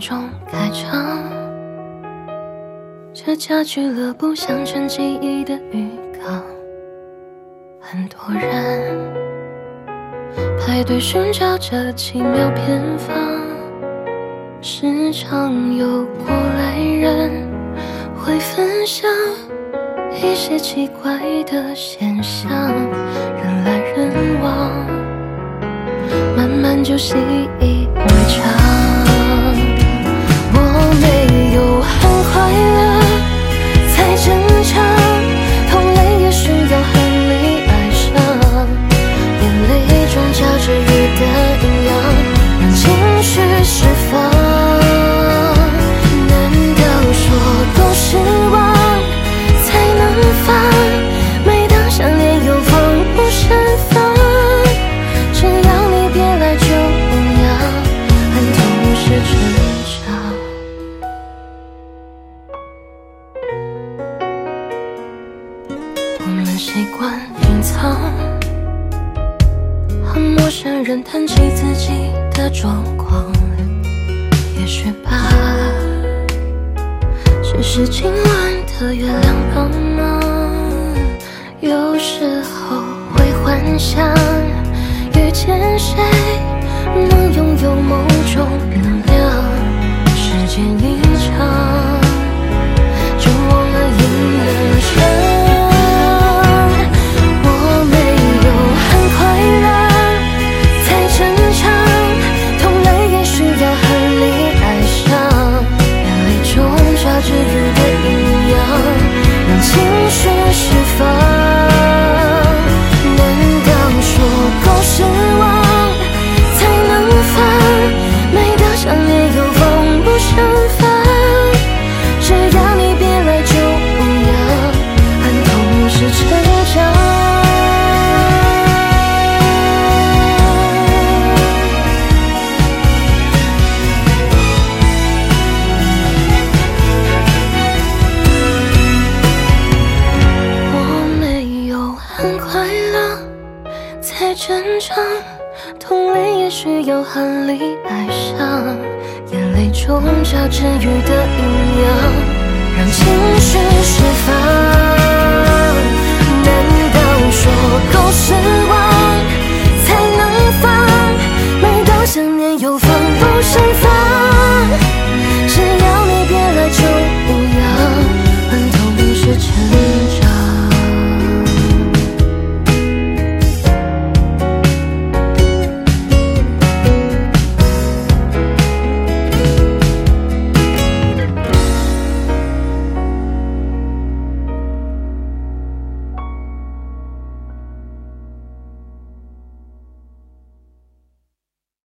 中开场，这家俱乐部像成记忆的浴缸，很多人排队寻找这奇妙偏方，时常有过来人会分享一些奇怪的现象，人来人往，慢慢就习以为常。我没有很快乐才正常，痛累也需要和你爱上，眼泪中夹着雨的营养，让情绪释放。难道说够失望才能放？每当想念又防不胜防，只要你别来就不要，很痛是成长。我们习惯隐藏，和陌生人谈起自己的状况，也许吧，只是今晚的月亮帮忙。有时候会幻想，遇见谁能拥有某种能量，时间一长就忘了赢了胜。我没有很快乐才正常，痛累也需要和你爱上，眼泪中夹着雨的营养，让情绪释放。正常，痛累也需要和你爱上，眼泪中夹着雨的营养。